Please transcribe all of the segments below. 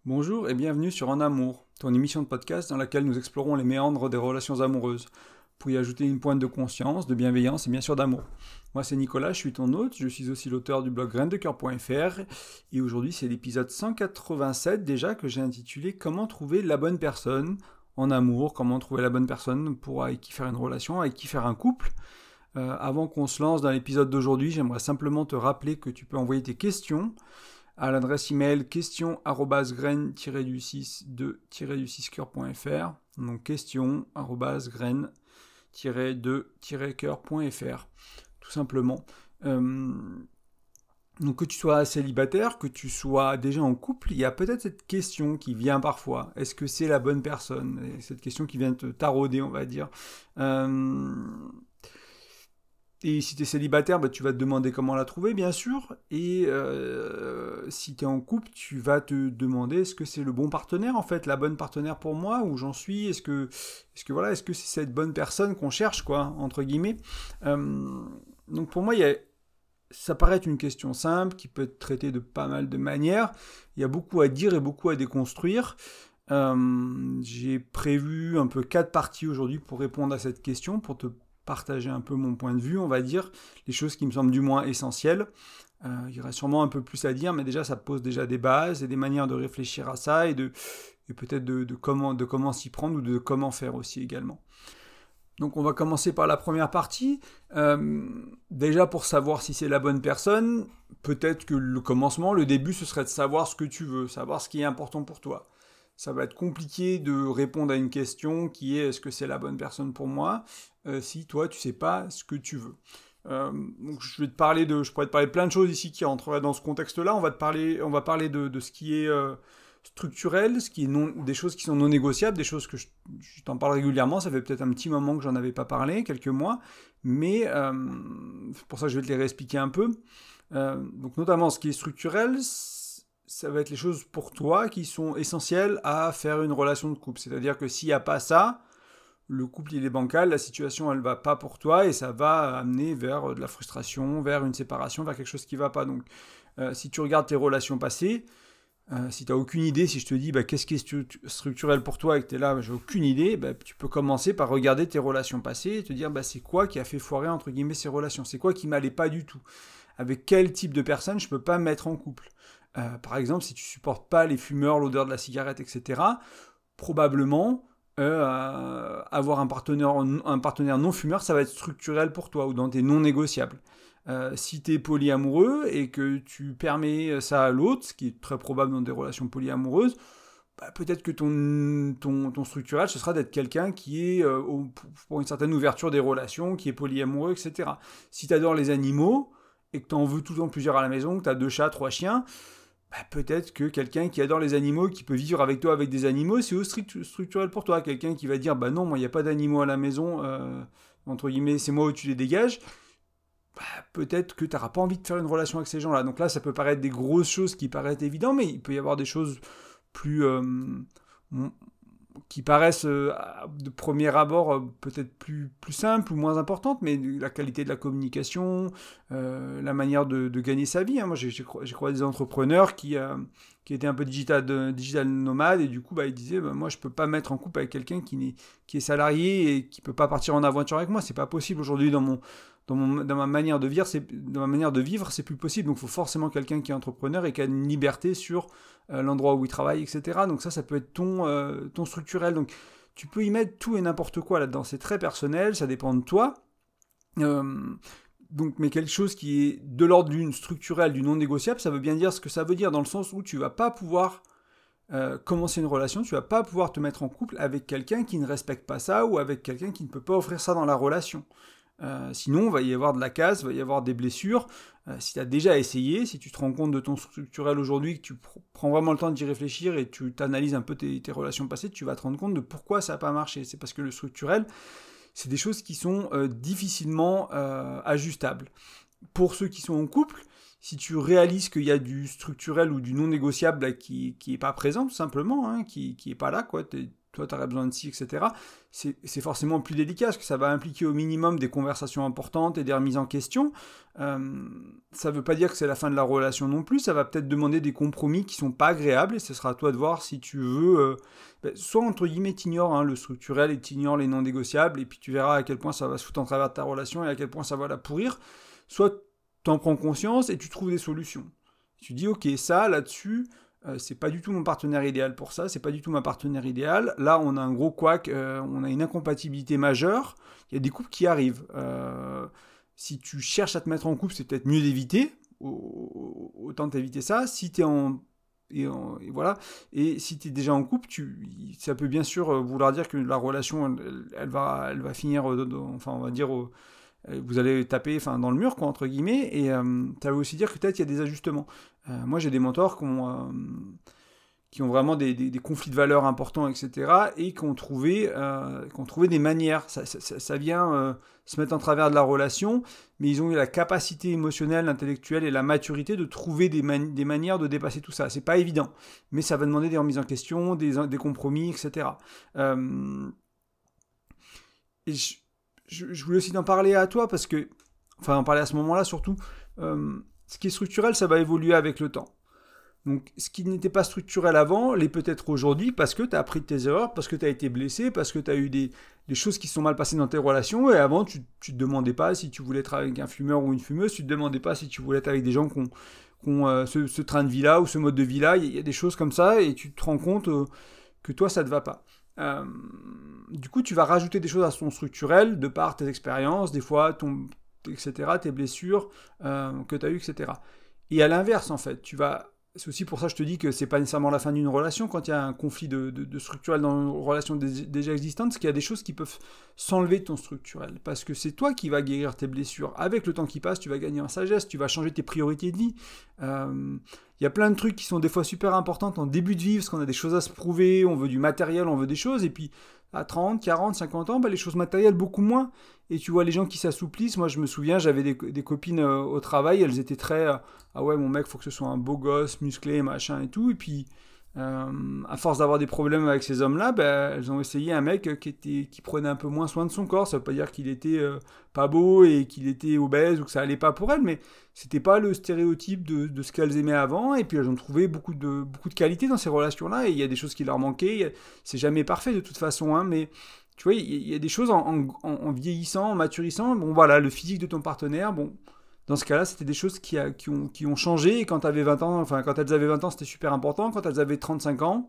Bonjour et bienvenue sur En Amour, ton émission de podcast dans laquelle nous explorons les méandres des relations amoureuses, pour y ajouter une pointe de conscience, de bienveillance et bien sûr d'amour. Moi c'est Nicolas, je suis ton hôte, je suis aussi l'auteur du blog graindecoeur.fr et aujourd'hui c'est l'épisode 187 déjà que j'ai intitulé Comment trouver la bonne personne en amour, comment trouver la bonne personne pour avec qui faire une relation, avec qui faire un couple. Avant qu'on se lance dans l'épisode d'aujourd'hui, j'aimerais simplement te rappeler que tu peux envoyer tes questions à l'adresse email question@graine-du6de-coeur.fr. Donc question@graine-de-coeur.fr, tout simplement. Donc que tu sois célibataire, que tu sois déjà en couple, il y a peut-être cette question qui vient parfois. Est-ce que c'est la bonne personne? Et cette question qui vient te tarauder, on va dire. Et si tu es célibataire, bah, tu vas te demander comment la trouver, bien sûr. Et si tu es en couple, tu vas te demander est-ce que c'est le bon partenaire, en fait, la bonne partenaire pour moi, où j'en suis. Est-ce que c'est cette bonne personne qu'on cherche, quoi, entre guillemets. Donc pour moi, ça paraît être une question simple qui peut être traitée de pas mal de manières. Il y a beaucoup à dire et beaucoup à déconstruire. J'ai prévu un peu 4 parties aujourd'hui pour répondre à cette question, pour te partager un peu mon point de vue, on va dire, les choses qui me semblent du moins essentielles. Il y aurait sûrement un peu plus à dire, mais déjà ça pose déjà des bases et des manières de réfléchir à ça et peut-être de comment s'y prendre ou de comment faire aussi également. Donc on va commencer par la première partie. Déjà pour savoir si c'est la bonne personne, peut-être que le commencement, le début, ce serait de savoir ce que tu veux, savoir ce qui est important pour toi. Ça va être compliqué de répondre à une question qui est est-ce que c'est la bonne personne pour moi si toi tu sais pas ce que tu veux. Donc je pourrais te parler de plein de choses ici qui rentreraient dans ce contexte-là. On va parler de ce qui est structurel, ce qui est des choses qui sont non négociables, des choses que je t'en parle régulièrement. Ça fait peut-être un petit moment que j'en avais pas parlé, quelques mois, mais c'est pour ça que je vais te les réexpliquer un peu. Donc notamment ce qui est structurel, ça va être les choses pour toi qui sont essentielles à faire une relation de couple. C'est-à-dire que s'il n'y a pas ça, le couple il est bancal, la situation elle va pas pour toi et ça va amener vers de la frustration, vers une séparation, vers quelque chose qui va pas. Donc si tu regardes tes relations passées, si tu n'as aucune idée, si je te dis qu'est-ce qui est structurel pour toi et que tu es là, j'ai aucune idée, tu peux commencer par regarder tes relations passées et te dire c'est quoi qui a fait foirer entre guillemets ces relations, c'est quoi qui m'allait pas du tout, avec quel type de personne je peux pas me mettre en couple. Par exemple, si tu supportes pas les fumeurs, l'odeur de la cigarette, etc., probablement avoir un partenaire non fumeur, ça va être structurel pour toi ou dans tes non négociables. Si tu es polyamoureux et que tu permets ça à l'autre, ce qui est très probable dans des relations polyamoureuses, peut-être que ton structurel, ce sera d'être quelqu'un qui est pour une certaine ouverture des relations, qui est polyamoureux, etc. Si tu adores les animaux et que tu en veux tout le temps plusieurs à la maison, que tu as 2 chats, 3 chiens, peut-être que quelqu'un qui adore les animaux, qui peut vivre avec toi avec des animaux, c'est aussi structurel pour toi. Quelqu'un qui va dire non, moi il n'y a pas d'animaux à la maison, entre guillemets, c'est moi où tu les dégages. Peut-être que tu n'auras pas envie de faire une relation avec ces gens-là. Donc là, ça peut paraître des grosses choses qui paraissent évidentes, mais il peut y avoir des choses plus qui paraissent de premier abord peut-être plus simples ou moins importantes, mais la qualité de la communication, la manière de gagner sa vie. Moi, j'ai croisé des entrepreneurs qui étaient un peu digital nomades et du coup, ils disaient moi, je peux pas me mettre en couple avec quelqu'un qui est salarié et qui peut pas partir en aventure avec moi. C'est pas possible aujourd'hui dans ma manière de vivre, c'est plus possible. Donc, il faut forcément quelqu'un qui est entrepreneur et qui a une liberté sur l'endroit où il travaille, etc. Donc ça peut être ton structurel. Donc, tu peux y mettre tout et n'importe quoi là-dedans. C'est très personnel, ça dépend de toi. Mais quelque chose qui est de l'ordre d'une structurelle, du non négociable, ça veut bien dire ce que ça veut dire, dans le sens où tu vas pas pouvoir commencer une relation, tu vas pas pouvoir te mettre en couple avec quelqu'un qui ne respecte pas ça ou avec quelqu'un qui ne peut pas offrir ça dans la relation. Sinon, il va y avoir de la casse, il va y avoir des blessures. Si tu as déjà essayé, si tu te rends compte de ton structurel aujourd'hui, que tu prends vraiment le temps d'y réfléchir et tu t'analyses un peu tes relations passées, tu vas te rendre compte de pourquoi ça n'a pas marché. C'est parce que le structurel, c'est des choses qui sont difficilement ajustables. Pour ceux qui sont en couple, si tu réalises qu'il y a du structurel ou du non négociable qui est pas présent, tout simplement, qui est pas là, quoi, toi, tu aurais besoin de ci, etc. C'est forcément plus délicat, parce que ça va impliquer au minimum des conversations importantes et des remises en question. Ça ne veut pas dire que c'est la fin de la relation non plus, ça va peut-être demander des compromis qui ne sont pas agréables, et ce sera à toi de voir si tu veux... soit, entre guillemets, t'ignores le structurel et t'ignores les non négociables, et puis tu verras à quel point ça va se foutre en travers de ta relation et à quel point ça va la pourrir. Soit tu en prends conscience et tu trouves des solutions. Tu dis, ok, ça, là-dessus... c'est pas du tout mon partenaire idéal pour ça, c'est pas du tout ma partenaire idéale. Là, on a un gros couac, on a une incompatibilité majeure. Il y a des couples qui arrivent. Si tu cherches à te mettre en couple, c'est peut-être mieux d'éviter. Autant t'éviter ça. Si t'es et voilà. Et si tu es déjà en couple, ça peut bien sûr vouloir dire que la relation, elle va finir, enfin, on va dire, vous allez taper dans le mur, quoi, entre guillemets, et ça veut aussi dire que peut-être il y a des ajustements. Moi, j'ai des mentors qui ont vraiment des conflits de valeurs importants, etc., et qui ont trouvé des manières. Ça vient se mettre en travers de la relation, mais ils ont eu la capacité émotionnelle, intellectuelle et la maturité de trouver des manières de dépasser tout ça. C'est pas évident, mais ça va demander des remises en question, des compromis, etc. Et je voulais aussi t'en parler à toi, parce que, enfin, en parler à ce moment-là surtout, ce qui est structurel, ça va évoluer avec le temps. Donc, ce qui n'était pas structurel avant, l'est peut-être aujourd'hui, parce que tu as appris de tes erreurs, parce que tu as été blessé, parce que tu as eu des choses qui se sont mal passées dans tes relations, et avant, tu te demandais pas si tu voulais être avec un fumeur ou une fumeuse, tu te demandais pas si tu voulais être avec des gens qui ont ce train de vie-là, ou ce mode de vie-là, il y a des choses comme ça, et tu te rends compte que toi, ça te va pas. Du coup, tu vas rajouter des choses à ton structurel, de par tes expériences, des fois, etc., tes blessures que tu as eues, etc. Et à l'inverse, en fait, c'est aussi pour ça que je te dis que c'est pas nécessairement la fin d'une relation quand il y a un conflit de structurel dans une relation déjà existante, parce qu'il y a des choses qui peuvent s'enlever de ton structurel, parce que c'est toi qui vas guérir tes blessures. Avec le temps qui passe, tu vas gagner en sagesse, tu vas changer tes priorités de vie. Il y a plein de trucs qui sont des fois super importants en début de vie, parce qu'on a des choses à se prouver, on veut du matériel, on veut des choses, et puis à 30, 40, 50 ans, les choses matérielles, beaucoup moins. Et tu vois les gens qui s'assouplissent. Moi, je me souviens, j'avais des copines au travail, elles étaient très... ah ouais, mon mec, faut que ce soit un beau gosse, musclé, machin et tout. Et puis, à force d'avoir des problèmes avec ces hommes-là, elles ont essayé un mec qui prenait un peu moins soin de son corps. Ça veut pas dire qu'il était pas beau et qu'il était obèse ou que ça allait pas pour elles, mais c'était pas le stéréotype de ce qu'elles aimaient avant. Et puis, elles ont trouvé beaucoup de qualité dans ces relations-là. Et il y a des choses qui leur manquaient. C'est jamais parfait de toute façon, hein, mais... Tu vois, il y a des choses en vieillissant, en maturissant. Bon, voilà, le physique de ton partenaire, bon, dans ce cas-là, c'était des choses qui ont changé. Et quand tu avais 20 ans, enfin, quand elles avaient 20 ans, c'était super important. Quand elles avaient 35 ans,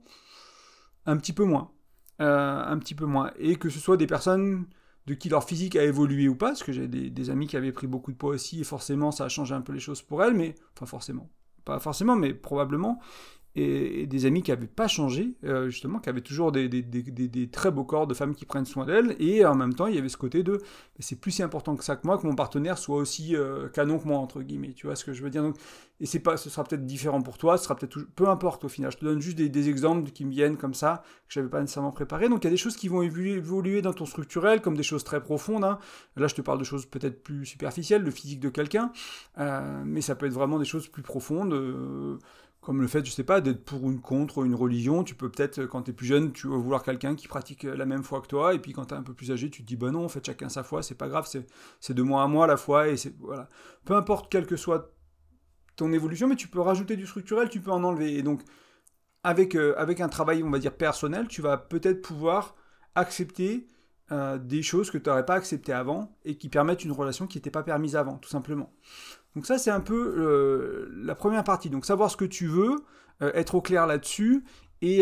un petit peu moins. Un petit peu moins. Et que ce soit des personnes de qui leur physique a évolué ou pas, parce que j'ai des amis qui avaient pris beaucoup de poids aussi, et forcément, ça a changé un peu les choses pour elles, mais, enfin, forcément. Pas forcément, mais probablement. Et des amis qui n'avaient pas changé, justement, qui avaient toujours des très beaux corps de femmes qui prennent soin d'elles, et en même temps, il y avait ce côté de c'est plus si important que ça que moi, que mon partenaire soit aussi canon que moi, entre guillemets, tu vois ce que je veux dire. Donc, et ce sera peut-être différent pour toi, ce sera peut-être peu importe au final, je te donne juste des exemples qui me viennent comme ça, que je n'avais pas nécessairement préparé. Donc il y a des choses qui vont évoluer dans ton structurel, comme des choses très profondes, hein. Là je te parle de choses peut-être plus superficielles, le physique de quelqu'un, mais ça peut être vraiment des choses plus profondes, comme le fait, je sais pas, d'être pour ou contre une religion. Tu peux peut-être, quand tu es plus jeune, tu vas vouloir quelqu'un qui pratique la même foi que toi, et puis quand tu es un peu plus âgé, tu te dis, bah non, en fait, chacun sa foi, c'est pas grave, c'est de moi à moi la foi, et voilà. Peu importe quelle que soit ton évolution, mais tu peux rajouter du structurel, tu peux en enlever. Et donc, avec un travail, on va dire, personnel, tu vas peut-être pouvoir accepter des choses que tu n'aurais pas acceptées avant, et qui permettent une relation qui n'était pas permise avant, tout simplement. Donc ça, c'est un peu la première partie. Donc savoir ce que tu veux, être au clair là-dessus, et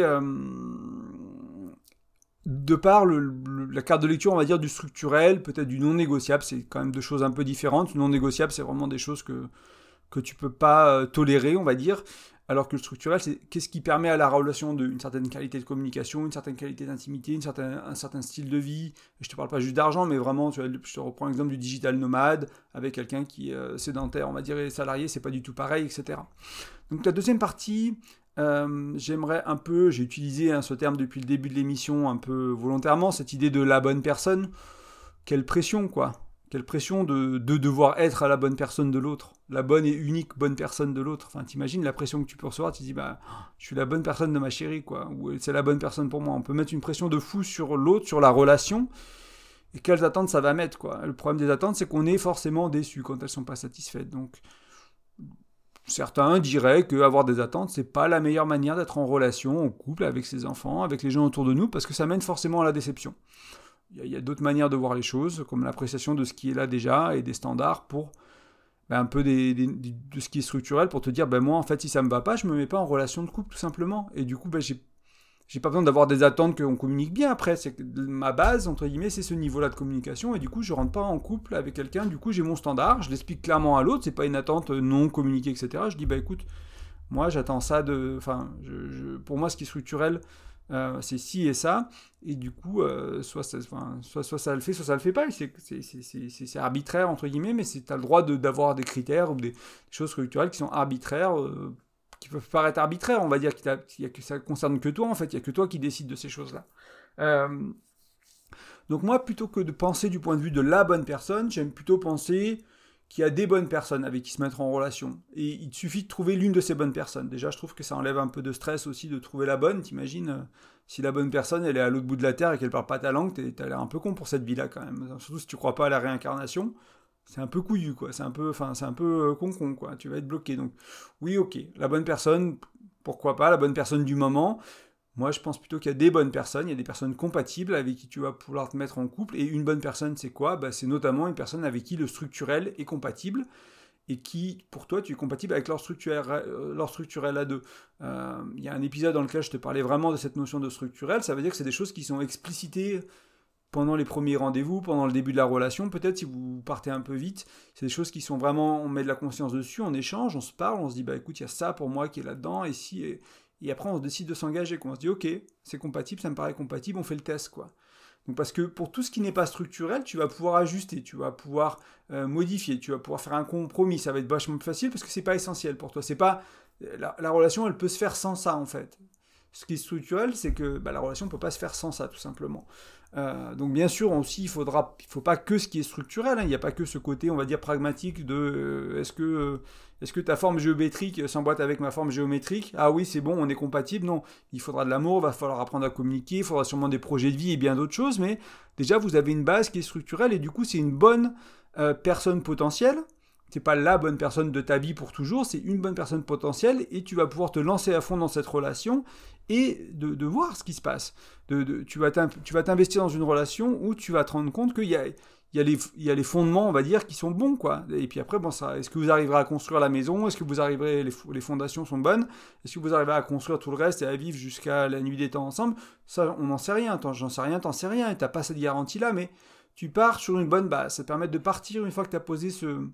de par la carte de lecture, on va dire, du structurel, peut-être du non négociable, c'est quand même deux choses un peu différentes. Le non négociable, c'est vraiment des choses que tu peux pas tolérer, on va dire, alors que le structurel, c'est qu'est-ce qui permet à la relation une certaine qualité de communication, une certaine qualité d'intimité, un certain style de vie. Je te parle pas juste d'argent, mais vraiment, je te reprends l'exemple du digital nomade, avec quelqu'un qui est sédentaire, on va dire, et salarié, c'est pas du tout pareil, etc. Donc la deuxième partie, j'aimerais un peu, j'ai utilisé ce terme depuis le début de l'émission, un peu volontairement, cette idée de la bonne personne. Quelle pression, quoi. Quelle pression de devoir être à la bonne personne de l'autre, la bonne et unique bonne personne de l'autre. Enfin, t'imagines la pression que tu peux recevoir, tu te dis, bah, je suis la bonne personne de ma chérie, quoi, ou c'est la bonne personne pour moi. On peut mettre une pression de fou sur l'autre, sur la relation, et quelles attentes ça va mettre, quoi. Le problème des attentes, c'est qu'on est forcément déçu quand elles sont pas satisfaites. Donc, certains diraient qu'avoir des attentes, c'est pas la meilleure manière d'être en relation, en couple, avec ses enfants, avec les gens autour de nous, parce que ça mène forcément à la déception. Il y a d'autres manières de voir les choses, comme l'appréciation de ce qui est là déjà et des standards pour un peu de ce qui est structurel pour te dire, moi en fait si ça me va pas, je me mets pas en relation de couple tout simplement. Et du coup, j'ai pas besoin d'avoir des attentes qu'on communique bien après. C'est que ma base, entre guillemets, c'est ce niveau-là de communication. Et du coup, je rentre pas en couple avec quelqu'un. Du coup, j'ai mon standard. Je l'explique clairement à l'autre. C'est pas une attente non communiquée, etc. Je dis, écoute, moi, j'attends ça de... Enfin, pour moi, ce qui est structurel, c'est ci et ça. Et du coup, soit ça le fait, soit ça le fait pas. C'est arbitraire, entre guillemets, mais tu as le droit d'avoir des critères ou des choses structurelles qui sont arbitraires, qui peuvent paraître arbitraires, on va dire que ça concerne que toi, en fait, il n'y a que toi qui décides de ces choses-là. Donc moi, plutôt que de penser du point de vue de la bonne personne, j'aime plutôt penser qu'il y a des bonnes personnes avec qui se mettre en relation. Et il te suffit de trouver l'une de ces bonnes personnes. Déjà, je trouve que ça enlève un peu de stress aussi de trouver la bonne. T'imagines, si la bonne personne, elle est à l'autre bout de la Terre et qu'elle parle pas ta langue, t'as l'air un peu con pour cette vie-là quand même. Surtout si tu crois pas à la réincarnation. C'est un peu couillu, quoi. C'est un peu con, quoi. Tu vas être bloqué. Donc, oui, ok. La bonne personne, pourquoi pas, la bonne personne du moment. Moi, je pense plutôt qu'il y a des bonnes personnes, il y a des personnes compatibles avec qui tu vas pouvoir te mettre en couple. Et une bonne personne, c'est quoi ? C'est notamment une personne avec qui le structurel est compatible et qui, pour toi, tu es compatible avec leur structurel à deux. Il y a un épisode dans lequel je te parlais vraiment de cette notion de structurel. Ça veut dire que c'est des choses qui sont explicitées pendant les premiers rendez-vous, pendant le début de la relation, peut-être si vous partez un peu vite, c'est des choses qui sont vraiment, on met de la conscience dessus, on échange, on se parle, on se dit, écoute, il y a ça pour moi qui est là-dedans, et après on décide de s'engager, quoi. On se dit, ok, c'est compatible, ça me paraît compatible, on fait le test, quoi. Donc parce que pour tout ce qui n'est pas structurel, tu vas pouvoir ajuster, tu vas pouvoir modifier, tu vas pouvoir faire un compromis, ça va être vachement plus facile parce que c'est pas essentiel pour toi. C'est pas la relation, elle peut se faire sans ça en fait. Ce qui est structurel, c'est que la relation ne peut pas se faire sans ça, tout simplement. Donc bien sûr, aussi, il faut pas que ce qui est structurel, hein. Il n'y a pas que ce côté, on va dire, pragmatique de est-ce que ta forme géométrique s'emboîte avec ma forme géométrique ? Ah oui, c'est bon, on est compatible. Non, il faudra de l'amour, il va falloir apprendre à communiquer, il faudra sûrement des projets de vie et bien d'autres choses, mais déjà, vous avez une base qui est structurelle et du coup, c'est une bonne personne potentielle. C'est pas la bonne personne de ta vie pour toujours, c'est une bonne personne potentielle et tu vas pouvoir te lancer à fond dans cette relation et de voir ce qui se passe. Tu vas t'investir dans une relation où tu vas te rendre compte qu'il y a les fondements, on va dire, qui sont bons, quoi. Et puis après, est-ce que vous arriverez à construire la maison ? Est-ce que vous arriverez, les fondations sont bonnes ? Est-ce que vous arriverez à construire tout le reste et à vivre jusqu'à la nuit des temps ensemble ? Ça, on n'en sait rien. J'en sais rien, t'en sais rien. Et t'as pas cette garantie-là, mais tu pars sur une bonne base. Ça te permet de partir, une fois que tu as posé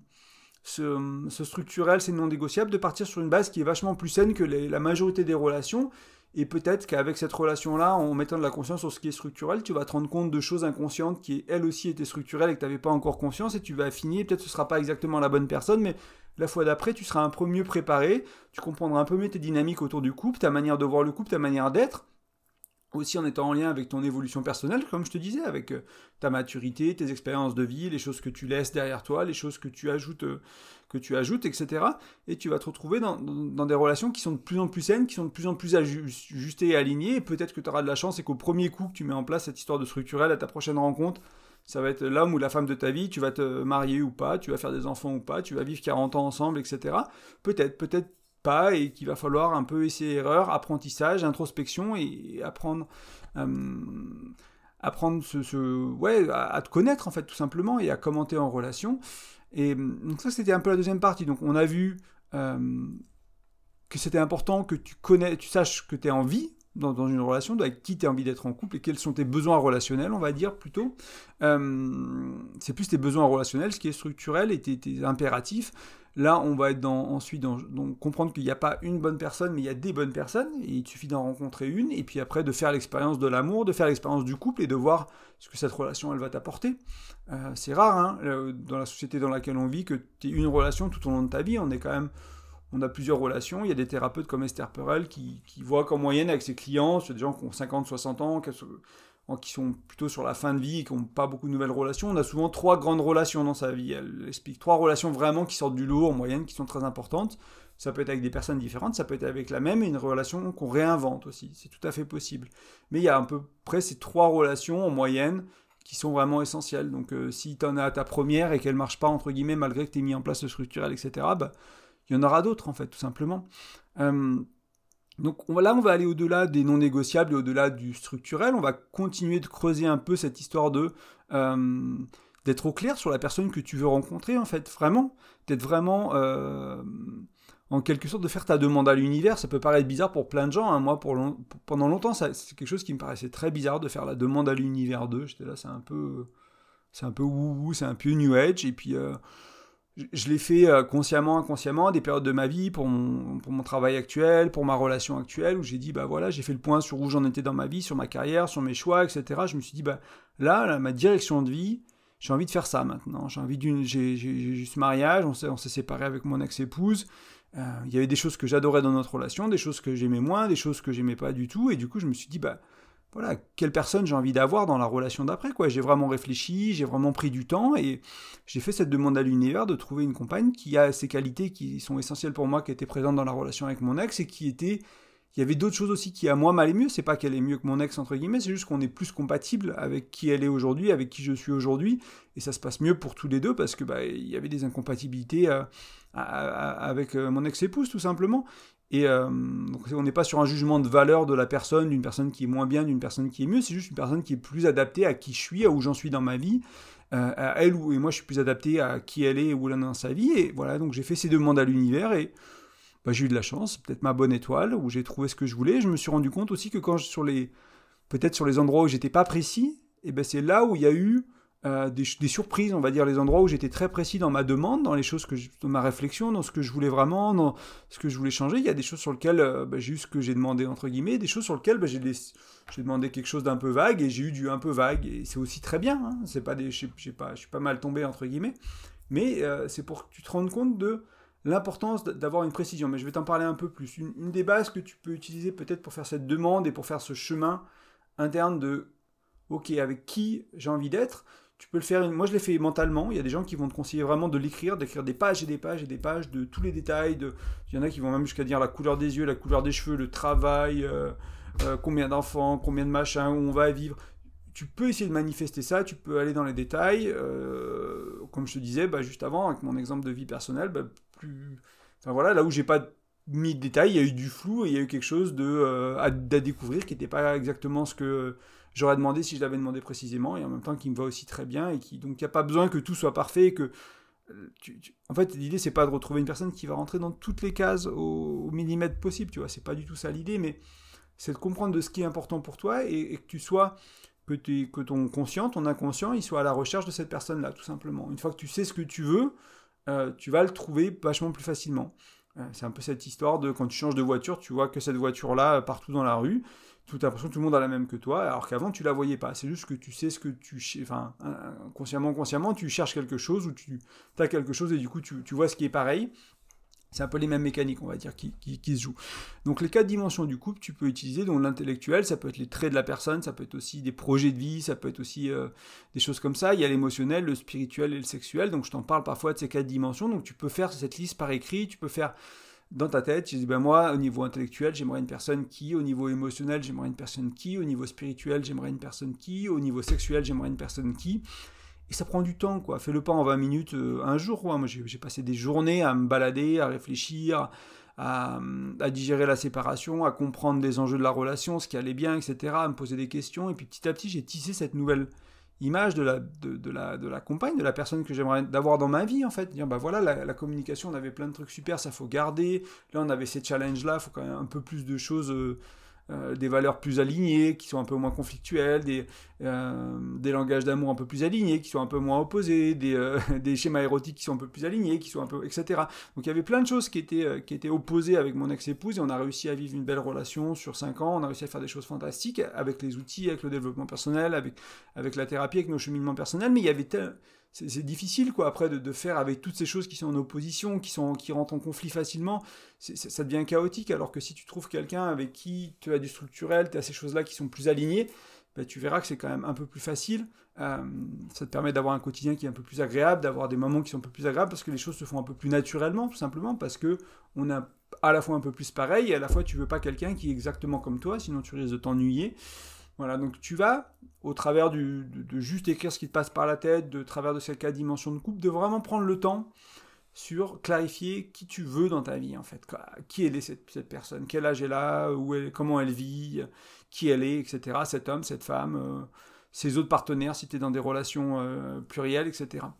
ce structurel, c'est non négociable, de partir sur une base qui est vachement plus saine que la majorité des relations. Et peut-être qu'avec cette relation-là, en mettant de la conscience sur ce qui est structurel, tu vas te rendre compte de choses inconscientes qui, elles aussi, étaient structurelles et que tu n'avais pas encore conscience, et tu vas affiner. Peut-être que ce ne sera pas exactement la bonne personne, mais la fois d'après, tu seras un peu mieux préparé, tu comprendras un peu mieux tes dynamiques autour du couple, ta manière de voir le couple, ta manière d'être. Aussi en étant en lien avec ton évolution personnelle, comme je te disais, avec ta maturité, tes expériences de vie, les choses que tu laisses derrière toi, les choses que tu ajoutes, etc. Et tu vas te retrouver dans des relations qui sont de plus en plus saines, qui sont de plus en plus ajustées et alignées, et peut-être que tu auras de la chance et qu'au premier coup que tu mets en place cette histoire de structurel à ta prochaine rencontre, ça va être l'homme ou la femme de ta vie, tu vas te marier ou pas, tu vas faire des enfants ou pas, tu vas vivre 40 ans ensemble, etc. Peut-être pas, et qu'il va falloir un peu essai-erreur, apprentissage, introspection et apprendre à te connaître en fait tout simplement et à commenter en relation. Et donc ça c'était un peu la deuxième partie. Donc on a vu que c'était important que tu saches que tu es en vie dans une relation, avec qui tu as envie d'être en couple et quels sont tes besoins relationnels, on va dire plutôt. C'est plus tes besoins relationnels, ce qui est structurel et tes impératifs. Là, on va être ensuite dans comprendre qu'il n'y a pas une bonne personne, mais il y a des bonnes personnes, et il suffit d'en rencontrer une, et puis après de faire l'expérience de l'amour, de faire l'expérience du couple, et de voir ce que cette relation, elle va t'apporter. C'est rare, hein, dans la société dans laquelle on vit, que tu aies une relation tout au long de ta vie. On a plusieurs relations. Il y a des thérapeutes comme Esther Perel qui voient qu'en moyenne, avec ses clients, c'est des gens qui ont 50, 60 ans, qui sont plutôt sur la fin de vie et qui n'ont pas beaucoup de nouvelles relations, on a souvent 3 grandes relations dans sa vie. Elle explique 3 relations vraiment qui sortent du lot en moyenne, qui sont très importantes. Ça peut être avec des personnes différentes, ça peut être avec la même et une relation qu'on réinvente aussi. C'est tout à fait possible. Mais il y a à peu près ces 3 relations en moyenne qui sont vraiment essentielles. Donc si tu en as ta première et qu'elle ne marche pas, entre guillemets, malgré que tu aies mis en place le structurel, etc., il y en aura d'autres, en fait, tout simplement. Donc là, on va aller au-delà des non négociables et au-delà du structurel. On va continuer de creuser un peu cette histoire d'être au clair sur la personne que tu veux rencontrer, en fait, vraiment. D'être vraiment, en quelque sorte, de faire ta demande à l'univers. Ça peut paraître bizarre pour plein de gens. Hein. Moi, pendant longtemps, c'est quelque chose qui me paraissait très bizarre de faire la demande à l'univers d'eux. J'étais là, c'est un peu wouhou, c'est un peu New Age. Et puis... je l'ai fait consciemment, inconsciemment, des périodes de ma vie, pour mon travail actuel, pour ma relation actuelle, où j'ai dit, voilà, j'ai fait le point sur où j'en étais dans ma vie, sur ma carrière, sur mes choix, etc. Je me suis dit, là, ma direction de vie, j'ai envie de faire ça maintenant. J'ai eu ce mariage, on s'est séparés avec mon ex-épouse. Il y avait des choses que j'adorais dans notre relation, des choses que j'aimais moins, des choses que j'aimais pas du tout, et du coup, je me suis dit, voilà, quelle personne j'ai envie d'avoir dans la relation d'après, quoi. J'ai vraiment réfléchi, j'ai vraiment pris du temps, et j'ai fait cette demande à l'univers de trouver une compagne qui a ces qualités qui sont essentielles pour moi, qui étaient présentes dans la relation avec mon ex, et il y avait d'autres choses aussi qui à moi m'allaient mieux. C'est pas qu'elle est mieux que mon ex, entre guillemets, c'est juste qu'on est plus compatible avec qui elle est aujourd'hui, avec qui je suis aujourd'hui, et ça se passe mieux pour tous les deux, parce que il y avait des incompatibilités avec mon ex-épouse, tout simplement. Et donc on n'est pas sur un jugement de valeur de la personne, d'une personne qui est moins bien, d'une personne qui est mieux, c'est juste une personne qui est plus adaptée à qui je suis, à où j'en suis dans ma vie, à elle, et moi je suis plus adapté à qui elle est et où elle est dans sa vie, et voilà, donc j'ai fait ces demandes à l'univers, et j'ai eu de la chance, peut-être ma bonne étoile, où j'ai trouvé ce que je voulais, et je me suis rendu compte aussi que peut-être sur les endroits où j'étais pas précis, et c'est là où il y a eu des surprises, on va dire, les endroits où j'étais très précis dans ma demande, dans les choses dans ma réflexion, dans ce que je voulais vraiment, dans ce que je voulais changer. Il y a des choses sur lesquelles j'ai eu ce que j'ai demandé, entre guillemets, des choses sur lesquelles j'ai demandé quelque chose d'un peu vague, et j'ai eu du un peu vague, et c'est aussi très bien, hein. C'est pas je suis pas mal tombé, entre guillemets, mais c'est pour que tu te rendes compte de l'importance d'avoir une précision. Mais je vais t'en parler un peu plus. Une des bases que tu peux utiliser peut-être pour faire cette demande et pour faire ce chemin interne de ok, avec qui j'ai envie d'être. Tu peux le faire, moi je l'ai fait mentalement, il y a des gens qui vont te conseiller vraiment d'écrire des pages et des pages et des pages de tous les détails, il y en a qui vont même jusqu'à dire la couleur des yeux, la couleur des cheveux, le travail, combien d'enfants, combien de machins, où on va vivre. Tu peux essayer de manifester ça, tu peux aller dans les détails, comme je te disais juste avant, avec mon exemple de vie personnelle, enfin voilà, là où j'ai pas mis de détails, il y a eu du flou et il y a eu quelque chose à découvrir qui n'était pas exactement ce que j'aurais demandé si je l'avais demandé précisément, et en même temps qui me va aussi très bien, et donc il n'y a pas besoin que tout soit parfait, que en fait l'idée c'est pas de retrouver une personne qui va rentrer dans toutes les cases au millimètre possible, tu vois, c'est pas du tout ça l'idée, mais c'est de comprendre de ce qui est important pour toi, et que tu sois, que ton conscient, ton inconscient, il soit à la recherche de cette personne-là, tout simplement. Une fois que tu sais ce que tu veux, tu vas le trouver vachement plus facilement. C'est un peu cette histoire de quand tu changes de voiture, tu vois que cette voiture-là partout dans la rue, tu as l'impression que tout le monde a la même que toi, alors qu'avant tu la voyais pas. C'est juste que tu sais ce que enfin, consciemment, tu cherches quelque chose, ou tu as quelque chose, et du coup tu vois ce qui est pareil. C'est un peu les mêmes mécaniques, on va dire, qui se jouent. Donc les 4 dimensions du couple, tu peux utiliser, donc l'intellectuel, ça peut être les traits de la personne, ça peut être aussi des projets de vie, ça peut être aussi des choses comme ça. Il y a l'émotionnel, le spirituel et le sexuel, donc je t'en parle parfois de ces 4 dimensions, donc tu peux faire cette liste par écrit, tu peux faire dans ta tête, tu dis, moi, au niveau intellectuel, j'aimerais une personne qui, au niveau émotionnel, j'aimerais une personne qui, au niveau spirituel, j'aimerais une personne qui, au niveau sexuel, j'aimerais une personne qui... Et ça prend du temps, quoi. Fais-le pas en 20 minutes, un jour, quoi. Moi, j'ai passé des journées à me balader, à réfléchir, à digérer la séparation, à comprendre les enjeux de la relation, ce qui allait bien, etc., à me poser des questions. Et puis, petit à petit, j'ai tissé cette nouvelle image de la compagne, de la personne que j'aimerais d'avoir dans ma vie, en fait. Dire, voilà, la communication, on avait plein de trucs super, ça faut garder. Là, on avait ces challenges-là, il faut quand même un peu plus de choses... des valeurs plus alignées, qui sont un peu moins conflictuelles, des langages d'amour un peu plus alignés, qui sont un peu moins opposés, des schémas érotiques qui sont un peu plus alignés, qui sont un peu, etc. Donc il y avait plein de choses qui étaient opposées avec mon ex-épouse, et on a réussi à vivre une belle relation sur 5 ans, on a réussi à faire des choses fantastiques avec les outils, avec le développement personnel, avec la thérapie, avec nos cheminements personnels, mais il y avait c'est difficile, quoi, après de faire avec toutes ces choses qui sont en opposition, qui rentrent en conflit facilement. Ça devient chaotique, alors que si tu trouves quelqu'un avec qui tu as du structurel, tu as ces choses-là qui sont plus alignées, ben, tu verras que c'est quand même un peu plus facile. Ça te permet d'avoir un quotidien qui est un peu plus agréable, d'avoir des moments qui sont un peu plus agréables, parce que les choses se font un peu plus naturellement, tout simplement, parce que on a à la fois un peu plus pareil, et à la fois tu veux pas quelqu'un qui est exactement comme toi, sinon tu risques de t'ennuyer. Voilà, donc tu vas, au travers de juste écrire ce qui te passe par la tête, de travers de ces 4 dimensions de couple, de vraiment prendre le temps sur clarifier qui tu veux dans ta vie, en fait. Qui elle est cette personne, quel âge elle a, comment elle vit, qui elle est, etc. Cet homme, cette femme, ses autres partenaires, si tu es dans des relations plurielles, etc.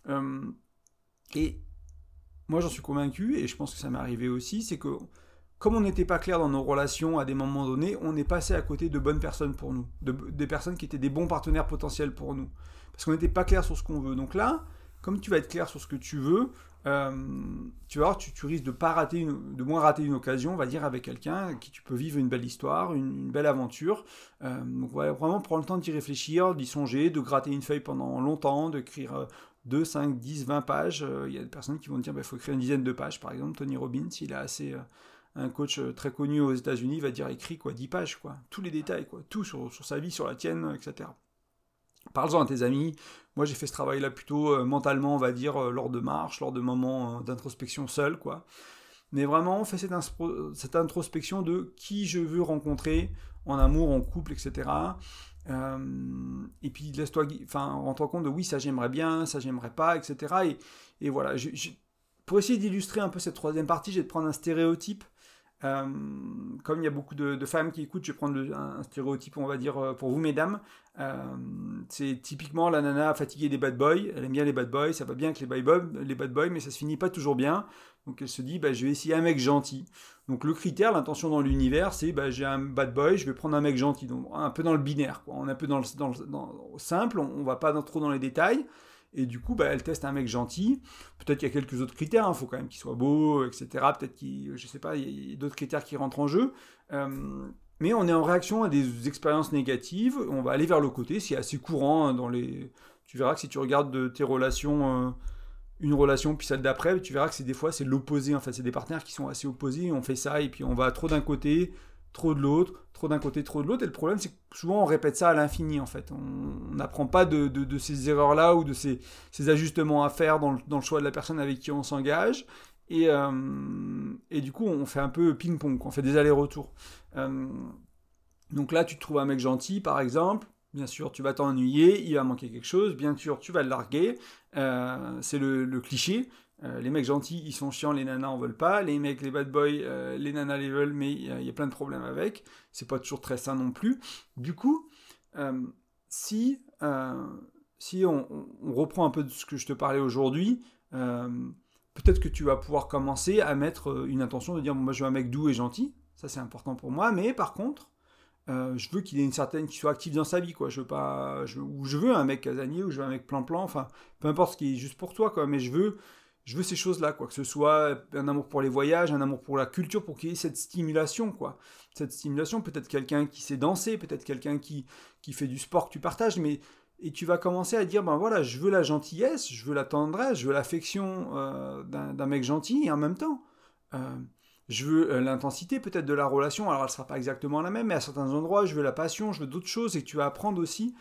Et moi, j'en suis convaincu, et je pense que ça m'est arrivé aussi, c'est que comme on n'était pas clair dans nos relations à des moments donnés, on est passé à côté de bonnes personnes pour nous, des personnes qui étaient des bons partenaires potentiels pour nous. Parce qu'on n'était pas clair sur ce qu'on veut. Donc là, comme tu vas être clair sur ce que tu veux, tu vas voir, tu risques de moins rater une occasion, on va dire, avec quelqu'un avec qui tu peux vivre une belle histoire, une belle aventure. Donc voilà, vraiment prendre le temps d'y réfléchir, d'y songer, de gratter une feuille pendant longtemps, d'écrire 2, 5, 10, 20 pages. Il y a des personnes qui vont te dire, faut écrire une dizaine de pages, par exemple. Tony Robbins, il a assez... un coach très connu aux États-Unis va dire écrit 10 pages, tous les détails, tout sur sa vie, sur la tienne, etc. Parle-en à tes amis. Moi, j'ai fait ce travail-là plutôt mentalement, on va dire, lors de marches, lors de moments d'introspection seul, Mais vraiment, fais cette introspection de qui je veux rencontrer en amour, en couple, etc. Et puis, laisse-toi, rends-toi compte de oui, ça j'aimerais bien, ça j'aimerais pas, etc. Et voilà. Pour essayer d'illustrer un peu cette troisième partie, je vais te prendre un stéréotype. Comme il y a beaucoup de femmes qui écoutent, je vais prendre un stéréotype, on va dire, pour vous, mesdames. C'est typiquement la nana fatiguée des bad boys. Elle aime bien les bad boys, ça va bien avec les bad boys, mais ça se finit pas toujours bien. Donc elle se dit, je vais essayer un mec gentil. Donc le critère, l'intention dans l'univers, c'est j'ai un bad boy, je vais prendre un mec gentil. Donc un peu dans le binaire, On est un peu dans le simple, on va pas trop dans les détails. Et du coup, elle teste un mec gentil. Peut-être qu'il y a quelques autres critères. Il faut quand même qu'il soit beau, etc. Peut-être je sais pas, il y a d'autres critères qui rentrent en jeu. Mais on est en réaction à des expériences négatives. On va aller vers le côté. C'est assez courant dans les... Tu verras que si tu regardes de tes relations, une relation puis celle d'après, tu verras que des fois c'est l'opposé. En fait, c'est des partenaires qui sont assez opposés. On fait ça et puis on va trop d'un côté, trop de l'autre, trop d'un côté, trop de l'autre. Et le problème, c'est que souvent, on répète ça à l'infini, en fait. On n'apprend pas de ces erreurs-là ou de ces ajustements à faire dans le choix de la personne avec qui on s'engage. Et du coup, on fait un peu ping-pong, on fait des allers-retours. Donc là, tu te trouves un mec gentil, par exemple. Bien sûr, tu vas t'ennuyer, il va manquer quelque chose. Bien sûr, tu vas le larguer. C'est le cliché. Les mecs gentils, ils sont chiants, les nanas en veulent pas. Les bad boys, les nanas les veulent, mais il y a plein de problèmes avec. C'est pas toujours très sain non plus. Du coup, si on reprend un peu de ce que je te parlais aujourd'hui, peut-être que tu vas pouvoir commencer à mettre une intention de dire moi je veux un mec doux et gentil. Ça c'est important pour moi, mais par contre, je veux qu'il soit actif dans sa vie, Je veux un mec casanier, ou je veux un mec plan-plan, peu importe ce qui est juste pour toi, mais je veux ces choses-là, que ce soit un amour pour les voyages, un amour pour la culture, pour qu'il y ait cette stimulation, Cette stimulation, peut-être quelqu'un qui sait danser, peut-être quelqu'un qui fait du sport que tu partages, et tu vas commencer à dire, je veux la gentillesse, je veux la tendresse, je veux l'affection d'un mec gentil, et en même temps, je veux l'intensité peut-être de la relation, alors elle ne sera pas exactement la même, mais à certains endroits, je veux la passion, je veux d'autres choses, et que tu vas apprendre aussi,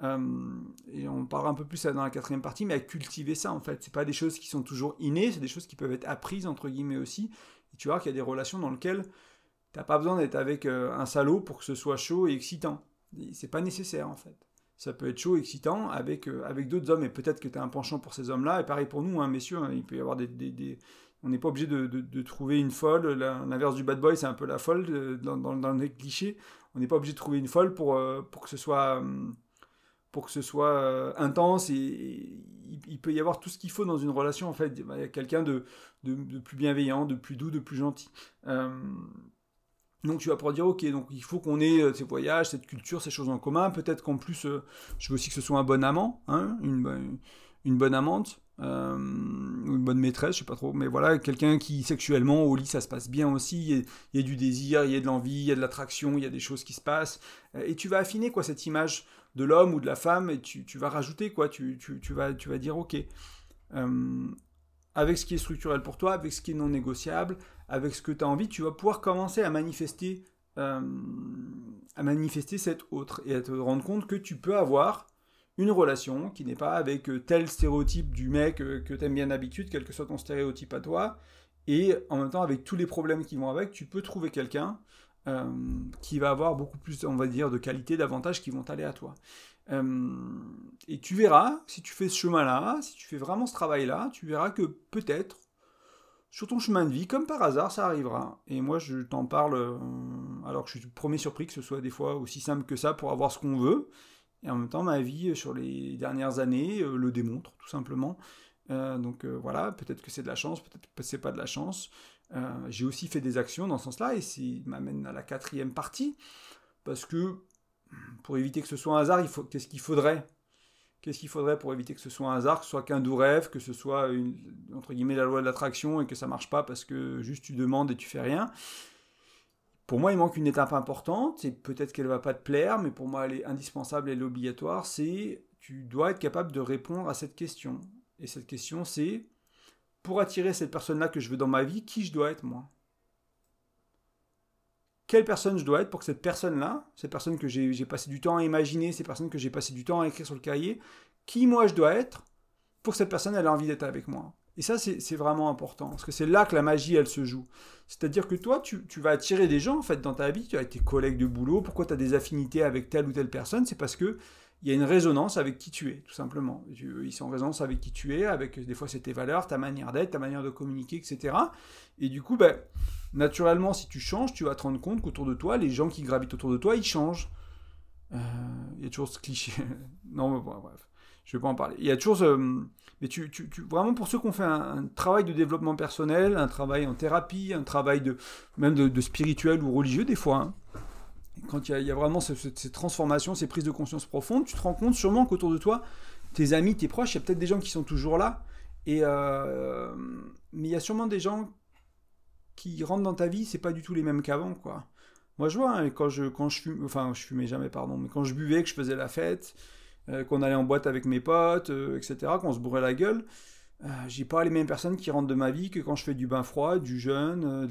et on parlera un peu plus dans la 4e partie, mais à cultiver ça en fait. C'est pas des choses qui sont toujours innées, c'est des choses qui peuvent être apprises entre guillemets aussi. Et tu vois qu'il y a des relations dans lesquelles t'as pas besoin d'être avec un salaud pour que ce soit chaud et excitant. C'est pas nécessaire en fait. Ça peut être chaud et excitant avec d'autres hommes, et peut-être que tu as un penchant pour ces hommes-là, et pareil pour nous, messieurs, il peut y avoir on n'est pas obligé de trouver une folle. L'inverse du bad boy, c'est un peu la folle dans les clichés. On n'est pas obligé de trouver une folle pour que ce soit intense, et il peut y avoir tout ce qu'il faut dans une relation en fait. Il y a quelqu'un de plus bienveillant, de plus doux, de plus gentil. Donc tu vas pouvoir dire ok, donc il faut qu'on ait ces voyages, cette culture, ces choses en commun. Peut-être qu'en plus je veux aussi que ce soit un bon amant, une bonne amante, ou une bonne maîtresse, je sais pas trop, mais voilà, quelqu'un qui sexuellement au lit ça se passe bien aussi, il y a du désir, il y a de l'envie, il y a de l'attraction, il y a des choses qui se passent, et tu vas affiner cette image de l'homme ou de la femme, et tu vas rajouter tu vas dire ok, avec ce qui est structurel pour toi, avec ce qui est non négociable, avec ce que tu as envie, tu vas pouvoir commencer à manifester à manifester cet autre et à te rendre compte que tu peux avoir une relation qui n'est pas avec tel stéréotype du mec que t'aimes bien d'habitude, quel que soit ton stéréotype à toi, et en même temps avec tous les problèmes qui vont avec, tu peux trouver quelqu'un qui va avoir beaucoup plus, on va dire, de qualité, d'avantages qui vont aller à toi. Et tu verras, si tu fais ce chemin-là, si tu fais vraiment ce travail-là, tu verras que peut-être, sur ton chemin de vie, comme par hasard, ça arrivera. Et moi, je t'en parle, alors que je suis le premier surpris que ce soit des fois aussi simple que ça pour avoir ce qu'on veut. Et en même temps, ma vie, sur les dernières années, le démontre, tout simplement. Donc voilà, peut-être que c'est de la chance, peut-être que c'est pas de la chance. J'ai aussi fait des actions dans ce sens-là, et ça m'amène à la 4e partie, parce que pour éviter que ce soit un hasard, qu'est-ce qu'il faudrait ? Qu'est-ce qu'il faudrait pour éviter que ce soit un hasard, que ce soit qu'un doux rêve, que ce soit, entre guillemets, la loi de l'attraction, et que ça marche pas parce que juste tu demandes et tu fais rien ? Pour moi, il manque une étape importante, et peut-être qu'elle va pas te plaire, mais pour moi, elle est indispensable, elle est obligatoire, c'est tu dois être capable de répondre à cette question. Et cette question, c'est, pour attirer cette personne-là que je veux dans ma vie, qui je dois être moi ? Quelle personne je dois être pour que cette personne-là, cette personne que j'ai passé du temps à imaginer, ces personnes que j'ai passé du temps à écrire sur le cahier, qui moi je dois être pour que cette personne elle ait envie d'être avec moi. Et ça, c'est vraiment important, parce que c'est là que la magie, elle se joue. C'est-à-dire que toi, tu vas attirer des gens, en fait, dans ta vie, tu as tes collègues de boulot, pourquoi tu as des affinités avec telle ou telle personne, c'est parce que il y a une résonance avec qui tu es, tout simplement. Ils sont en résonance avec qui tu es, avec des fois c'est tes valeurs, ta manière d'être, ta manière de communiquer, etc. Et du coup, naturellement, si tu changes, tu vas te rendre compte qu'autour de toi, les gens qui gravitent autour de toi, ils changent. Il y a toujours ce cliché. Non, mais bon, bref, je vais pas en parler. Il y a toujours mais vraiment, pour ceux qui ont fait un travail de développement personnel, un travail en thérapie, un travail même de spirituel ou religieux, des fois, hein, quand il y a vraiment ces transformations, ces prises de conscience profondes, tu te rends compte sûrement qu'autour de toi, tes amis, tes proches, il y a peut-être des gens qui sont toujours là, mais il y a sûrement des gens qui rentrent dans ta vie, c'est pas du tout les mêmes qu'avant, quoi. Moi, je vois, hein, quand je fume, enfin, je fumais jamais, pardon, mais quand je buvais, que je faisais la fête, qu'on allait en boîte avec mes potes, etc., qu'on se bourrait la gueule, j'ai pas les mêmes personnes qui rentrent de ma vie que quand je fais du bain froid, du jeûne,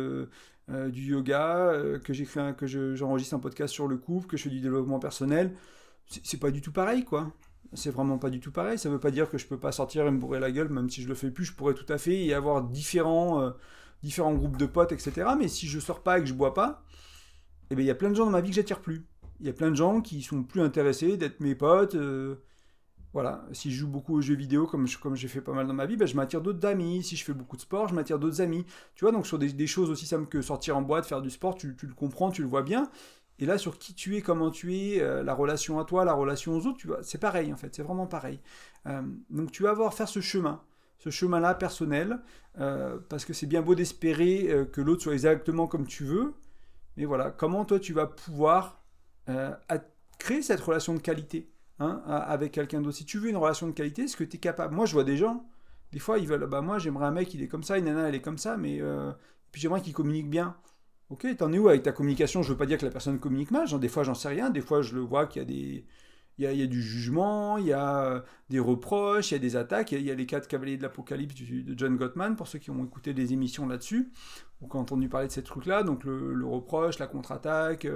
du yoga, j'enregistre un podcast sur le couple, que je fais du développement personnel. C'est pas du tout pareil, quoi. C'est vraiment pas du tout pareil. Ça veut pas dire que je peux pas sortir et me bourrer la gueule, même si je le fais plus, je pourrais tout à fait y avoir différents groupes de potes, etc. Mais si je sors pas et que je bois pas, eh ben, il y a plein de gens dans ma vie que j'attire plus. Il y a plein de gens qui sont plus intéressés d'être mes potes. Voilà, si je joue beaucoup aux jeux vidéo, comme j'ai fait pas mal dans ma vie, je m'attire d'autres amis. Si je fais beaucoup de sport, je m'attire d'autres amis. Tu vois, donc sur des choses aussi simples que sortir en boîte, faire du sport, tu le comprends, tu le vois bien. Et là, sur qui tu es, comment tu es, la relation à toi, la relation aux autres, tu vois, c'est pareil en fait, c'est vraiment pareil. Donc tu vas faire ce chemin-là personnel, parce que c'est bien beau d'espérer que l'autre soit exactement comme tu veux, mais voilà, comment toi tu vas pouvoir créer cette relation de qualité, hein, avec quelqu'un d'autre. Si tu veux une relation de qualité, est-ce que tu es capable? Moi, je vois des gens, des fois, ils veulent, moi, j'aimerais un mec, il est comme ça, une nana, elle est comme ça, mais puis j'aimerais qu'il communique bien. Ok, t'en es où avec ta communication? Je veux pas dire que la personne communique mal, des fois, j'en sais rien, des fois, je le vois qu'il y a il y a du jugement, il y a des reproches, il y a des attaques, il y a les 4 cavaliers de l'Apocalypse de John Gottman, pour ceux qui ont écouté des émissions là-dessus, ou qui ont entendu parler de ces trucs-là, donc le reproche, la contre-attaque,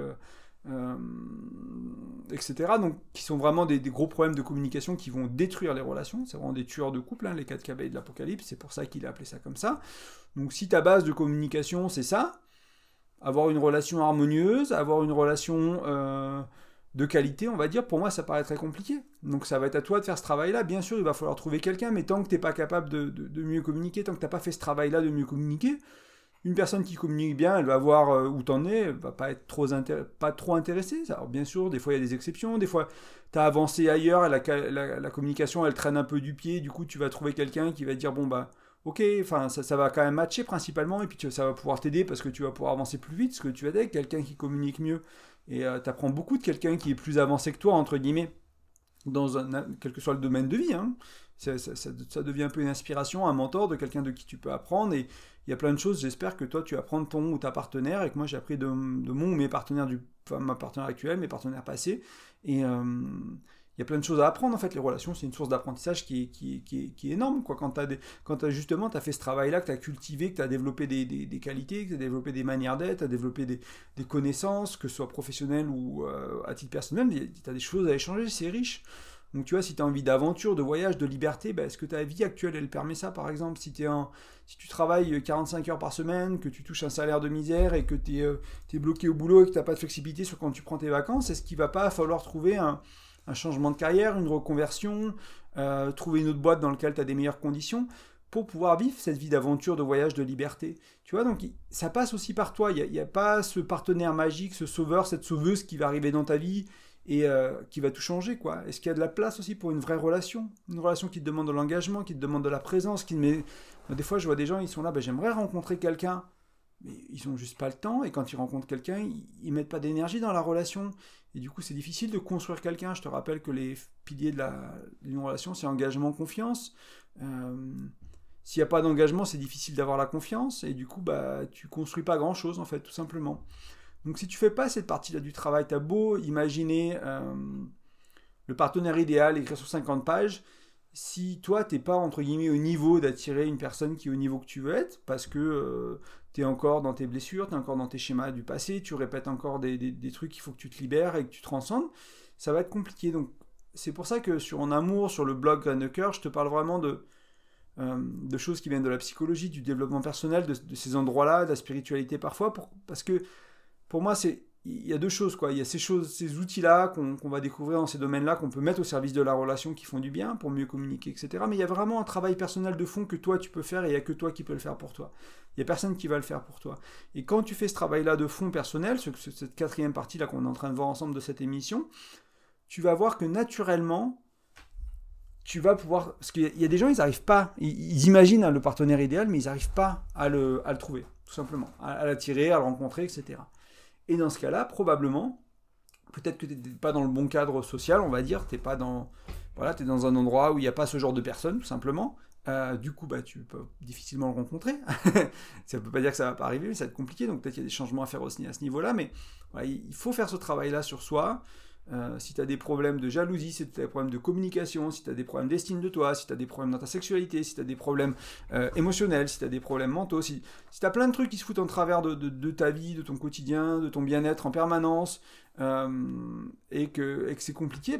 etc. Donc, qui sont vraiment des gros problèmes de communication qui vont détruire les relations. C'est vraiment des tueurs de couple, hein, les 4 cavaliers de l'Apocalypse, c'est pour ça qu'il a appelé ça comme ça. Donc si ta base de communication, c'est ça, avoir une relation harmonieuse, avoir une relation de qualité, on va dire, pour moi, ça paraît très compliqué. Donc ça va être à toi de faire ce travail-là. Bien sûr, il va falloir trouver quelqu'un, mais tant que tu n'es pas capable de mieux communiquer, tant que tu n'as pas fait ce travail-là de mieux communiquer, une personne qui communique bien, elle va voir où t'en es, elle va pas être pas trop intéressée. Alors bien sûr, des fois il y a des exceptions, des fois tu as avancé ailleurs, la communication elle traîne un peu du pied, du coup tu vas trouver quelqu'un qui va te dire bon ok, enfin ça va quand même matcher principalement, et puis ça va pouvoir t'aider parce que tu vas pouvoir avancer plus vite, parce que tu vas être quelqu'un qui communique mieux, et tu apprends beaucoup de quelqu'un qui est plus avancé que toi, entre guillemets, dans quel que soit le domaine de vie, hein. Ça devient un peu une inspiration, un mentor de quelqu'un de qui tu peux apprendre, et il y a plein de choses, j'espère que toi tu apprends de ton ou ta partenaire, et que moi j'ai appris de mon ou mes partenaires, ma partenaire actuelle, mes partenaires passés, et il y a plein de choses à apprendre en fait. Les relations, c'est une source d'apprentissage qui est énorme, quoi. Quand justement tu as fait ce travail-là, que tu as cultivé, que tu as développé des qualités, que tu as développé des manières d'être, tu as développé des connaissances, que ce soit professionnelles ou à titre personnel, tu as des choses à échanger, c'est riche. Donc tu vois, si tu as envie d'aventure, de voyage, de liberté, est-ce que ta vie actuelle, elle permet ça par exemple? Si tu travailles 45 heures par semaine, que tu touches un salaire de misère et que tu es bloqué au boulot et que tu n'as pas de flexibilité sur quand tu prends tes vacances, est-ce qu'il va pas falloir trouver un changement de carrière, une reconversion, trouver une autre boîte dans laquelle tu as des meilleures conditions pour pouvoir vivre cette vie d'aventure, de voyage, de liberté? Tu vois, donc ça passe aussi par toi. Il n'y a pas ce partenaire magique, ce sauveur, cette sauveuse qui va arriver dans ta vie et qui va tout changer, quoi. Est-ce qu'il y a de la place aussi pour une vraie relation? Une relation qui te demande de l'engagement, qui te demande de la présence, Des fois, je vois des gens, ils sont là, j'aimerais rencontrer quelqu'un, mais ils n'ont juste pas le temps, et quand ils rencontrent quelqu'un, ils mettent pas d'énergie dans la relation, et du coup, c'est difficile de construire quelqu'un. Je te rappelle que les piliers d'une relation, c'est engagement, confiance. S'il n'y a pas d'engagement, c'est difficile d'avoir la confiance, et du coup, tu construis pas grand-chose, en fait, tout simplement. Donc si tu fais pas cette partie-là du travail, t'as beau imaginer le partenaire idéal, écrire sur 50 pages, si toi t'es pas entre guillemets au niveau d'attirer une personne qui est au niveau que tu veux être, parce que t'es encore dans tes blessures, t'es encore dans tes schémas du passé, tu répètes encore des trucs qu'il faut que tu te libères et que tu transcendes, ça va être compliqué. Donc c'est pour ça que En Amour, sur le blog Graines de Cœur, je te parle vraiment de choses qui viennent de la psychologie, du développement personnel, de ces endroits-là, de la spiritualité parfois, parce que pour moi, il y a deux choses, quoi. Il y a ces outils-là qu'on va découvrir dans ces domaines-là, qu'on peut mettre au service de la relation, qui font du bien pour mieux communiquer, etc. Mais il y a vraiment un travail personnel de fond que toi, tu peux faire, et il n'y a que toi qui peux le faire pour toi. Il n'y a personne qui va le faire pour toi. Et quand tu fais ce travail-là de fond personnel, cette quatrième partie-là qu'on est en train de voir ensemble de cette émission, tu vas voir que naturellement, tu vas pouvoir... Parce qu'il y a des gens, ils n'arrivent pas, ils imaginent le partenaire idéal, mais ils n'arrivent pas à le trouver, tout simplement, à l'attirer, à le rencontrer, etc. Et dans ce cas-là, probablement, peut-être que tu n'es pas dans le bon cadre social, on va dire, tu es dans un endroit où il n'y a pas ce genre de personnes, tout simplement. Du coup, tu peux difficilement le rencontrer. Ça ne veut pas dire que ça ne va pas arriver, mais ça va être compliqué, donc peut-être qu'il y a des changements à faire aussi à ce niveau-là, mais il faut faire ce travail-là sur soi. Si tu as des problèmes de jalousie, si tu as des problèmes de communication, si tu as des problèmes d'estime de toi, si tu as des problèmes dans ta sexualité, si tu as des problèmes émotionnels, si tu as des problèmes mentaux, si tu as plein de trucs qui se foutent en travers de ta vie, de ton quotidien, de ton bien-être en permanence, et que c'est compliqué,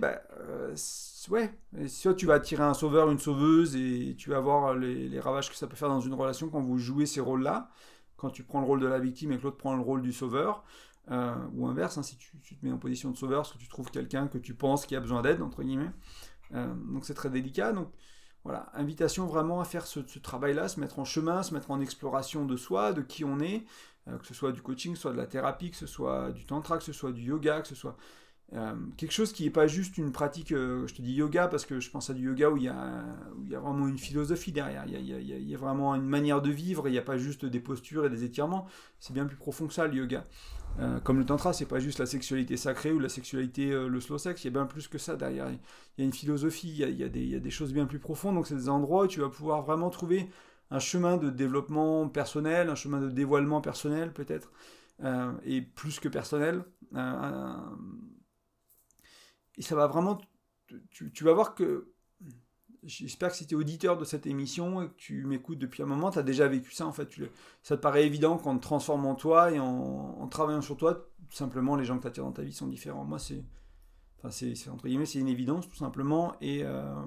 soit tu vas attirer un sauveur, une sauveuse, et tu vas voir les ravages que ça peut faire dans une relation quand vous jouez ces rôles-là, quand tu prends le rôle de la victime et que l'autre prend le rôle du sauveur. Ou inverse, si tu te mets en position de sauveur parce que tu trouves quelqu'un que tu penses qui a besoin d'aide, entre guillemets. Donc c'est très délicat. Donc voilà, invitation vraiment à faire ce travail-là, se mettre en chemin, se mettre en exploration de soi, de qui on est, que ce soit du coaching, que ce soit de la thérapie, que ce soit du tantra, que ce soit du yoga, que ce soit quelque chose qui n'est pas juste une pratique, je te dis yoga parce que je pense à du yoga où il y a vraiment une philosophie derrière, il y a vraiment une manière de vivre, il n'y a pas juste des postures et des étirements, c'est bien plus profond que ça le yoga. Comme le tantra, c'est pas juste la sexualité sacrée ou la sexualité, le slow sex, il y a bien plus que ça derrière. Il y a une philosophie, il y a des choses bien plus profondes, donc c'est des endroits où tu vas pouvoir vraiment trouver un chemin de développement personnel, un chemin de dévoilement personnel peut-être, et plus que personnel. Et ça va vraiment... Tu vas voir que... J'espère que si tu es auditeur de cette émission et que tu m'écoutes depuis un moment, tu as déjà vécu ça en fait. Ça te paraît évident qu'en te transformant en toi et en travaillant sur toi, tout simplement les gens que tu attires dans ta vie sont différents. Moi, c'est entre guillemets, c'est une évidence tout simplement. Et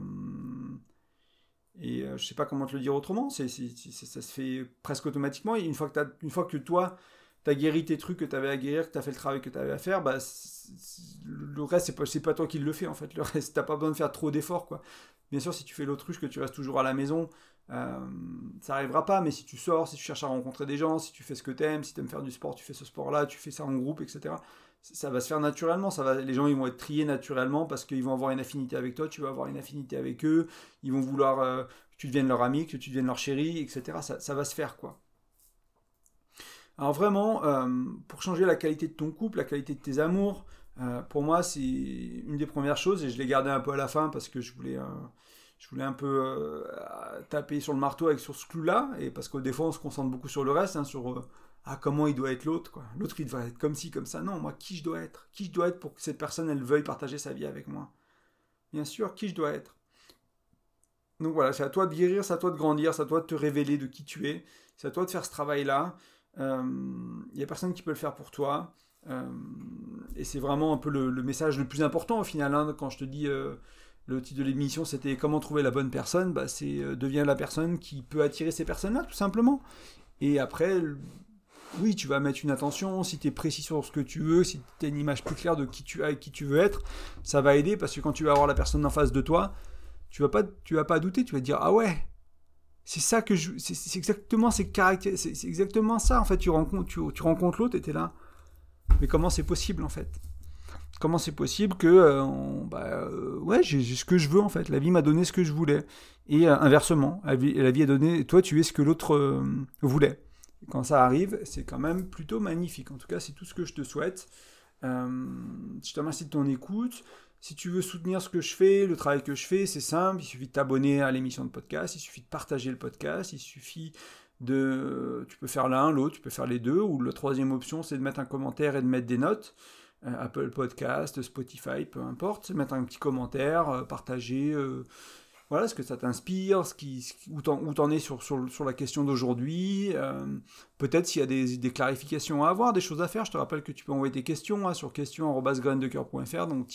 je sais pas comment te le dire autrement, ça se fait presque automatiquement. Et une fois que toi, tu as guéri tes trucs que tu avais à guérir, que tu as fait le travail que tu avais à faire, le reste, c'est pas toi qui le fais en fait. Le reste, tu n'as pas besoin de faire trop d'efforts, quoi. Bien sûr, si tu fais l'autruche, que tu restes toujours à la maison, ça n'arrivera pas, mais si tu sors, si tu cherches à rencontrer des gens, si tu fais ce que tu aimes, si tu aimes faire du sport, tu fais ce sport-là, tu fais ça en groupe, etc., ça va se faire naturellement, les gens ils vont être triés naturellement parce qu'ils vont avoir une affinité avec toi, tu vas avoir une affinité avec eux, ils vont vouloir que tu deviennes leur ami, que tu deviennes leur chéri, etc., ça va se faire, quoi. Alors vraiment, pour changer la qualité de ton couple, la qualité de tes amours, pour moi, c'est une des premières choses, et je l'ai gardé un peu à la fin parce que je voulais un peu taper sur le marteau sur ce clou-là, et parce que des fois, on se concentre beaucoup sur le reste, sur comment il doit être l'autre, quoi. L'autre, il doit être comme ci, comme ça. Non, moi, qui je dois être pour que cette personne, elle veuille partager sa vie avec moi. bien sûr, qui je dois être. Donc voilà, c'est à toi de guérir, c'est à toi de grandir, c'est à toi de te révéler de qui tu es, c'est à toi de faire ce travail-là. Il n'y a personne qui peut le faire pour toi. Euh, et c'est vraiment un peu le message le plus important au final. Hein, quand je te dis le titre de l'émission, c'était comment trouver la bonne personne, bah, c'est deviens la personne qui peut attirer ces personnes-là, tout simplement. Et après, oui, tu vas mettre une attention, si tu es précis sur ce que tu veux, si tu as une image plus claire de qui tu as et qui tu veux être, ça va aider parce que quand tu vas avoir la personne en face de toi, tu vas pas douter, tu vas te dire ah ouais, c'est ça que c'est exactement ces caractères, c'est exactement ça en fait. Tu rencontres l'autre et t'es là. Mais comment c'est possible en fait? Comment c'est possible que ouais, j'ai ce que je veux en fait. La vie m'a donné ce que je voulais et inversement, la vie a donné, toi tu es ce que l'autre voulait. Et quand ça arrive, c'est quand même plutôt magnifique. En tout cas, c'est tout ce que je te souhaite. Je te remercie de ton écoute. Si tu veux soutenir ce que je fais, le travail que je fais, c'est simple. Il suffit de t'abonner à l'émission de podcast. Il suffit de partager le podcast. Il suffit tu peux faire l'un, l'autre, tu peux faire les deux. Ou la troisième option, c'est de mettre un commentaire et de mettre des notes. Apple Podcast, Spotify, peu importe. Mettre un petit commentaire, partager. Voilà, ce que ça t'inspire, où t'en es sur la question d'aujourd'hui. Peut-être s'il y a des clarifications à avoir, des choses à faire. Je te rappelle que tu peux envoyer tes questions sur questions@graines-de-coeur.fr, donc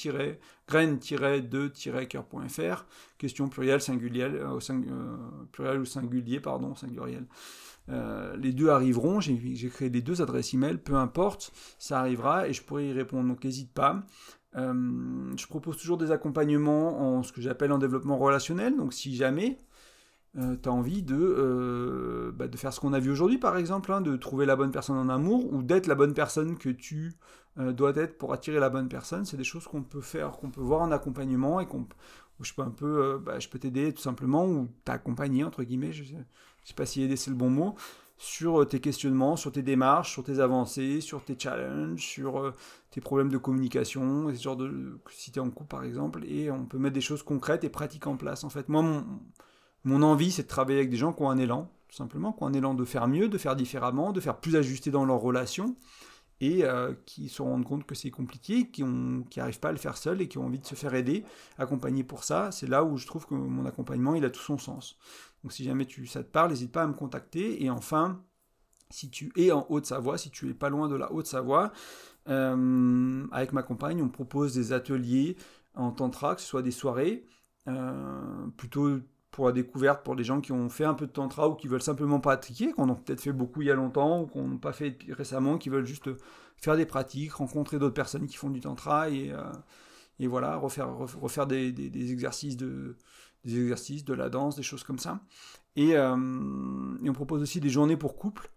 graines-de-coeur.fr, questions pluriel, pluriel ou singulier, pardon, singulier. Les deux arriveront, j'ai créé les deux adresses email, peu importe, ça arrivera et je pourrai y répondre, donc n'hésite pas. Je propose toujours des accompagnements en ce que j'appelle en développement relationnel. Donc si jamais tu as envie de faire ce qu'on a vu aujourd'hui par exemple, hein, de trouver la bonne personne en amour ou d'être la bonne personne que tu dois être pour attirer la bonne personne, c'est des choses qu'on peut faire, qu'on peut voir en accompagnement et où je peux un peu, je peux t'aider tout simplement ou t'accompagner entre guillemets, je sais pas si aider c'est le bon mot, sur tes questionnements, sur tes démarches, sur tes avancées, sur tes challenges, sur tes problèmes de communication, et ce genre si tu es en couple par exemple, et on peut mettre des choses concrètes et pratiques en place. En fait, moi, mon envie, c'est de travailler avec des gens qui ont un élan, tout simplement, qui ont un élan de faire mieux, de faire différemment, de faire plus ajusté dans leurs relations, et qui se rendent compte que c'est compliqué, qui n'arrivent pas à le faire seuls et qui ont envie de se faire aider, accompagner pour ça. C'est là où je trouve que mon accompagnement, il a tout son sens. Donc si jamais ça te parle, n'hésite pas à me contacter. Et enfin, si tu es en Haute-Savoie, si tu es pas loin de la Haute-Savoie, avec ma compagne, on propose des ateliers en tantra, que ce soit des soirées, plutôt pour la découverte pour les gens qui ont fait un peu de tantra ou qui veulent simplement pratiquer, qu'on a peut-être fait beaucoup il y a longtemps ou qu'on n'a pas fait récemment, qui veulent juste faire des pratiques, rencontrer d'autres personnes qui font du tantra et voilà, refaire des exercices des exercices, de la danse, des choses comme ça. Et on propose aussi des journées pour couples.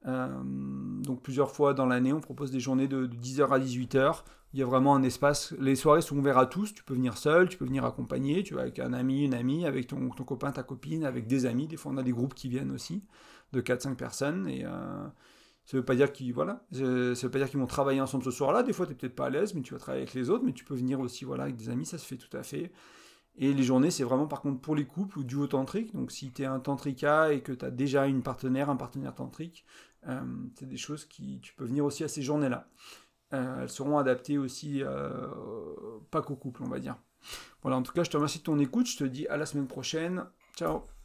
Donc plusieurs fois dans l'année, on propose des journées de 10h à 18h. Il y a vraiment un espace. Les soirées sont ouvertes à tous. Tu peux venir seul, tu peux venir accompagné, tu vas avec un ami, une amie, avec ton copain, ta copine, avec des amis. Des fois, on a des groupes qui viennent aussi, de 4-5 personnes. Et ça veut pas dire qu'ils veut pas dire qu'ils vont travailler ensemble ce soir-là. Des fois, tu n'es peut-être pas à l'aise, mais tu vas travailler avec les autres. Mais tu peux venir aussi avec des amis, ça se fait tout à fait. Et les journées, c'est vraiment par contre pour les couples ou duo tantrique. Donc si tu es un tantrika et que tu as déjà un partenaire tantrique, c'est des choses tu peux venir aussi à ces journées-là. Elles seront adaptées aussi, pas qu'au couple, on va dire. Voilà, en tout cas, je te remercie de ton écoute. Je te dis à la semaine prochaine. Ciao.